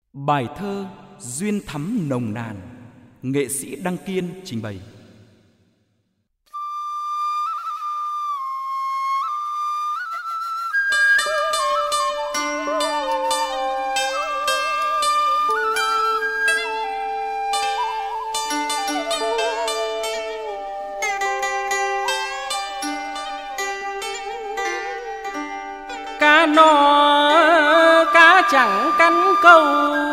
Bài thơ Duyên thắm nồng nàn, nghệ sĩ Đăng Kiên trình bày. Cá no cá chẳng cắn câu,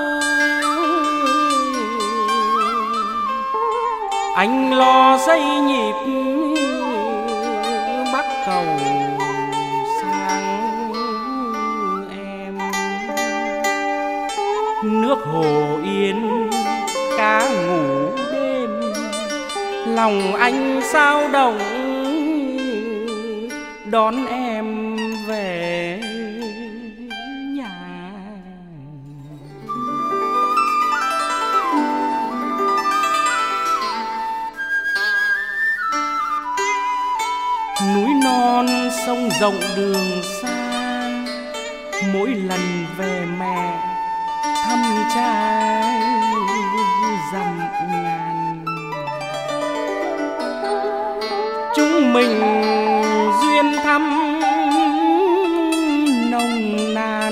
anh lo xây nhịp bắc cầu sang em. Nước hồ yên cá ngủ đêm, lòng anh sao động đón em về nhà. Núi non sông rộng đường xa, mỗi lần về mẹ thăm cha dặm ngàn. Chúng mình duyên thăm nồng nàn,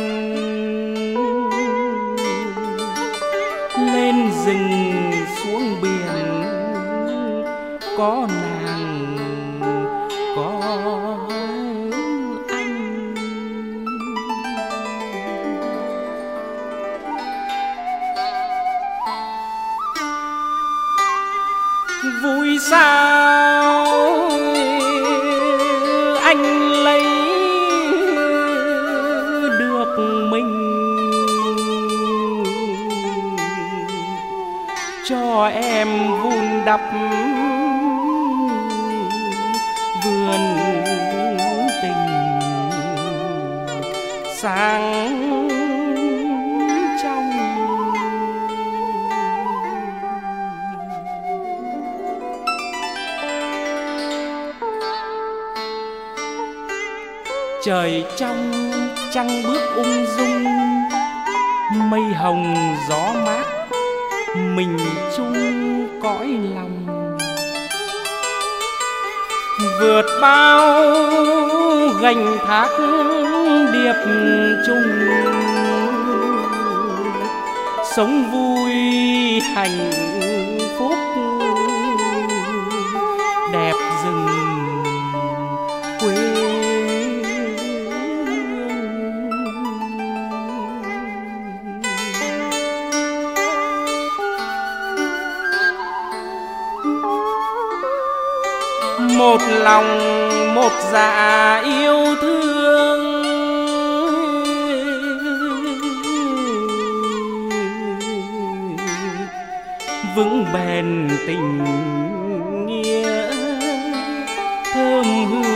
lên rừng xuống biển có nàng có anh. Vui sao anh lấy được mình, cho em vun đắp vườn tình sáng trong. Trời trong trăng bước ung dung, mây hồng gió mát mình chung cõi lòng. Vượt bao gành thác điệp chung, sống vui hạnh phúc đẹp rừng quê. Một lòng một dạ yêu thương, vững bền tình nghĩa thơm hương.